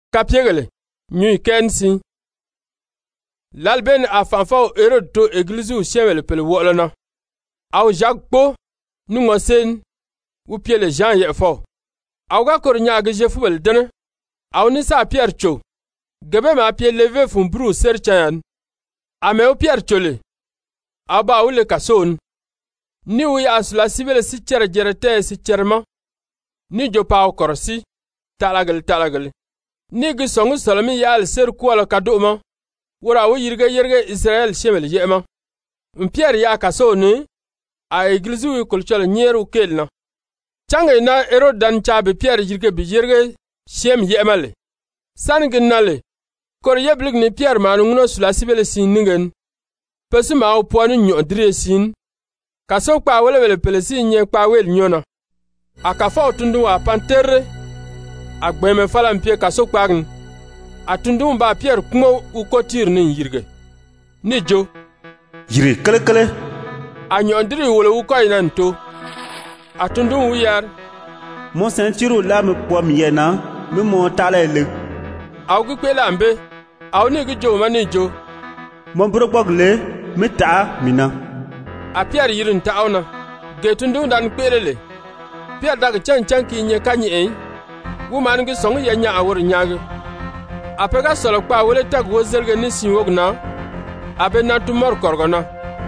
Kapiegele, nyui kensi. Lalben a fanfao Hérode to église ou siemele pele wolona. Au Jacques po, nungo sen, ou pie le Jean ye fo. Au ga kor nyaage je fubel dene. Au nisa Pierre cho. Gebe ma pie leve fun bru serchan. Ame o Pierre chole. Au ba ule kason. Ni u ya asula sibele si chere jerete si cherma. Ni jo pa o korsi. Talagal. Ni gi songu salami ya al ser kuala kadoma. Wura u yirge Israel shemel yema. Pierre ya kasoni. A église u kulchal nyeru kelna. Change na Hérode dan chabe Pierre yirge shem yemale. Sangin nale. Kor yeblig ni Pierre manunguno sula sibele sin ningen. Pesu ma o poanu nyo dire sin. Kaso pa wele pelesi nye pa wel nyona. Akafa otundu wa panterre. Agbeme fala mpie kaso pagn. Atundu mba Pierre kumo u kotir ni yirge. Ni jo. Yiri kele. Anyo ndiri wole u koy nanto. Atundu wiyar. Mon sentiru la me pom yena, me mon tala le. Au gi kwela ambe. Au ni gi jo mani jo. Mon brogbog-le me ta mina. A Pierre yirin taona. Getundu dan kwelele. Pierre dag chan ki nye kanyi en. Woman gi song ye nya awor nyaage. Apega solo kwa wole tag wo zelge ni sin wogna. Abe na tumor korgona.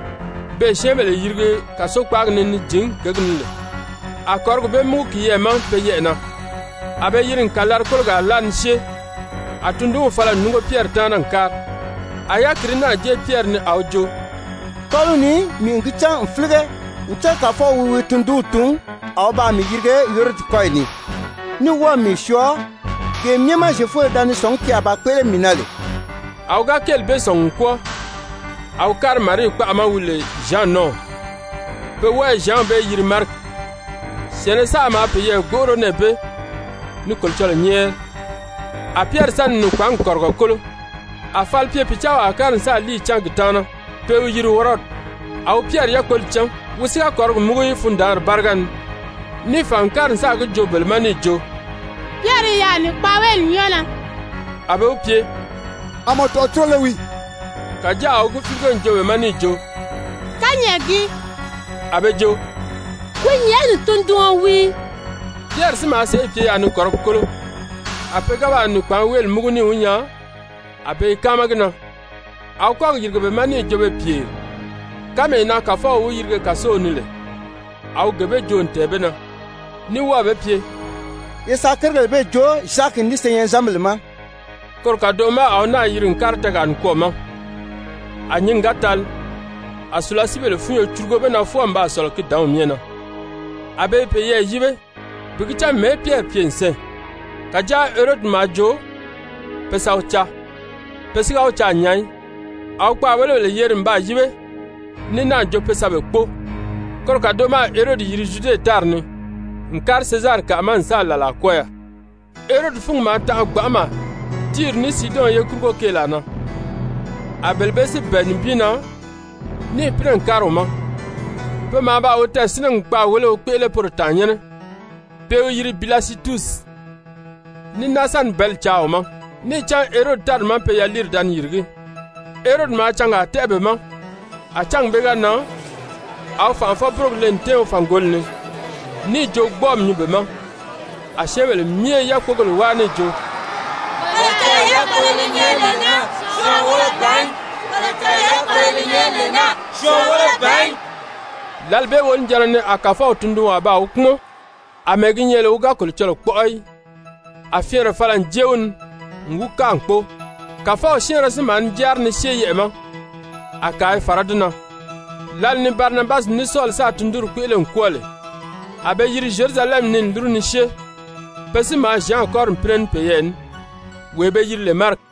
Be shemele yirge kaso kwag ni jing gegnle. A korgo be mu ki ye man pe ye na. Abe yirin kalar kolga lan she. Atundu fala nungo Pierre tanan kar. Aya krina je Pierre ni awjo. Koloni mi ngi chan flige. Nta ka fo wi tundu tun. Aw ba mi yirge yorti koyni. Ni wa mi sho. Ke myema je fo dani song ki aba kwele minale. Aw ga kel be song ko. Aw kar mari kwa ama wule Jean non. Pe wa Jean be yir Marc. Sene sa ma pe ye goro nebe. Ni kolchol nye. A Pierre san nu kwang korgo kolo. A fal pie pichawa a kar sa li chang gitana. Pe u yir worot. Aw Pierre ya kolchang. Wusika korgo mugo yi fundar bargan. Ni fan kar sa go jobel mani jo. Pierre ya ni pawel nyona. Abe u pie. Amo to trolewi. Kaja au gu figo njowe mani jo. Kanyegi. Abe jo. Wenye tundu wi. Pierre sima se pie ya ni korgo kolo. Apega ba nu kwan wel muguni unya. Abe kamagna. Au kwa yirge be mani jo be pie. Kame na kafa u yirge kaso nile. Au gebe jo ntebena. Ni wa be pie. Yesa kergel be jo Jacques ni senyen zamlema. Korka doma au na yirin karta gan koma. Anyin gatal. Asula sibele funyo churgo be na fo amba solo ki dawo miena. Abe pe ye jibe. Bigicha me Pierre piense. Kaja Hérode majo. Pesa ucha. Pesa ucha nyai. Au kwa wele yerin ba jibe. Ni na jo pesa be kpo. Korka doma Hérode yiri jude tarni. Nkar César ka man sa la koya. Hérode fung ma ta gbama. Tir ni Sidon ye kurgo kelana. Abelbesi benbina ni pren karoma. Pe ma ba ota sinan gba wole o pele por tanyene. Pe o yiri Bilasitus. Ni nasan bel chaoma. Ni chan Hérode tar man pe ya lir dan yirgi. Hérode ma changa tebe man. A chang bega na. Au fan fa problente o fangolni. Ni jo gbom ni bema. A shewele mie ya kogol wane jo. Lalbe won jarane akafa otundu wa ba ukmo. A meginyele uga kulcholo kpoi. A fiere falan jeun nguka ankpo. Kafa o shinra siman jar ni sheye ma. A kai faraduna. Lal ni Barnabas ni sol sa tunduru kwele nkwole. Abe yiri Jerusalem nin duru ni she. Pesi ma Jean encore pren peyen. Webe yiri le Marc.